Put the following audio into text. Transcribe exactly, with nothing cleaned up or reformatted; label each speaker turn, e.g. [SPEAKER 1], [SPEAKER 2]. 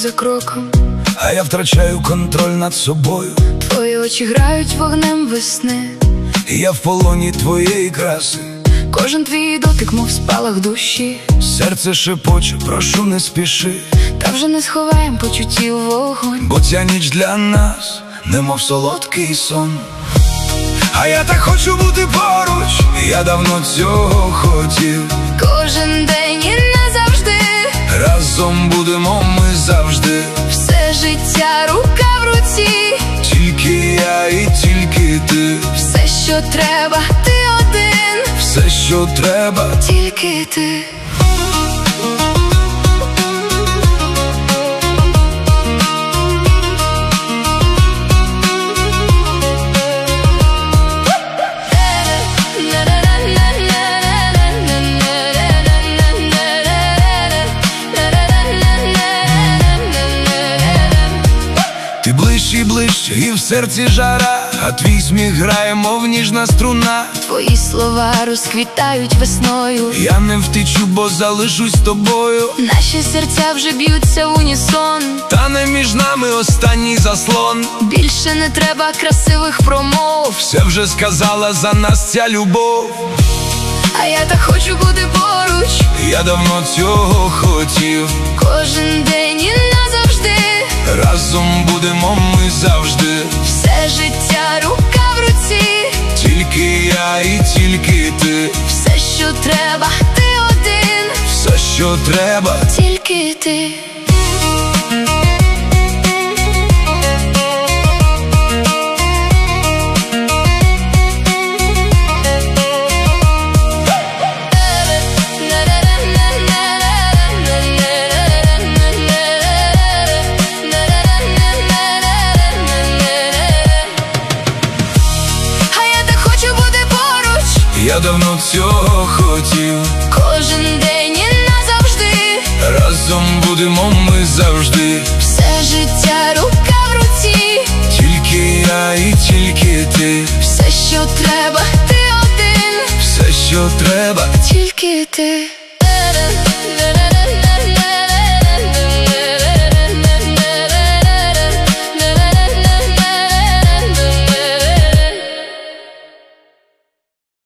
[SPEAKER 1] за кроком,
[SPEAKER 2] а я втрачаю контроль над собою.
[SPEAKER 1] Твої очі грають вогнем весни,
[SPEAKER 2] і я в полоні твоєї краси.
[SPEAKER 1] Кожен твій дотик, мов спалах душі.
[SPEAKER 2] Серце шепоче, прошу не спіши.
[SPEAKER 1] Та вже не сховаєм почуттів вогонь,
[SPEAKER 2] бо ця ніч для нас, немов солодкий сон. А я так хочу бути поруч, я давно цього хотів.
[SPEAKER 1] Кожен день і назавжди
[SPEAKER 2] разом будемо ми завжди.
[SPEAKER 1] Все життя рука в руці,
[SPEAKER 2] тільки я і тільки ти.
[SPEAKER 1] Все, що треба, ти один.
[SPEAKER 2] Все, що треба,
[SPEAKER 1] тільки ти.
[SPEAKER 2] Ти ближче і ближче, і в серці жара, а твій сміх грає, мов ніжна струна.
[SPEAKER 1] Твої слова розквітають весною,
[SPEAKER 2] я не втечу, бо залишусь з тобою.
[SPEAKER 1] Наші серця вже б'ються в унісон,
[SPEAKER 2] та не між нами останній заслон.
[SPEAKER 1] Більше не треба красивих промов,
[SPEAKER 2] все вже сказала за нас ця любов.
[SPEAKER 1] А я так хочу бути поруч,
[SPEAKER 2] я давно цього хотів.
[SPEAKER 1] Кожен день і назавжди
[SPEAKER 2] разом будемо ми завжди.
[SPEAKER 1] Все життя рука в руці,
[SPEAKER 2] тільки я і тільки ти.
[SPEAKER 1] Все, що треба, ти один.
[SPEAKER 2] Все, що треба,
[SPEAKER 1] тільки ти.
[SPEAKER 2] Я давно цього хотів.
[SPEAKER 1] Кожен день і назавжди
[SPEAKER 2] разом будемо ми завжди.
[SPEAKER 1] Все життя рука в руці,
[SPEAKER 2] тільки я і тільки ти.
[SPEAKER 1] Все, що треба, ти один.
[SPEAKER 2] Все, що треба,
[SPEAKER 1] тільки ти.